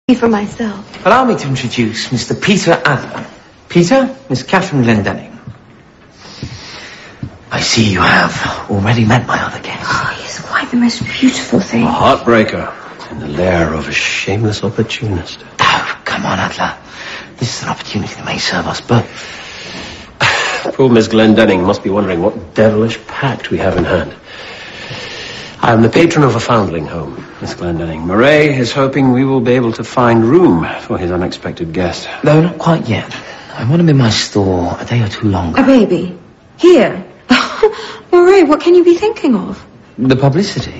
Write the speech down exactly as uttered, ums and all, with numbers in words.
For myself. Allow me to introduce Mister Peter Adler. Peter, Miss Catherine Glendenning. I see you have already met my other guest. Oh, he's quite the most beautiful thing. A heartbreaker in the lair of a shameless opportunist. Oh, come on, Adler. This is an opportunity that may serve us both. Poor Miss Glendenning must be wondering what devilish pact we have in hand. I am the patron of a foundling home, Miss Glendenning. Murray is hoping we will be able to find room for his unexpected guest. No, not quite yet. I want him in my store a day or two longer. A baby? Here? Murray, what can you be thinking of? The publicity.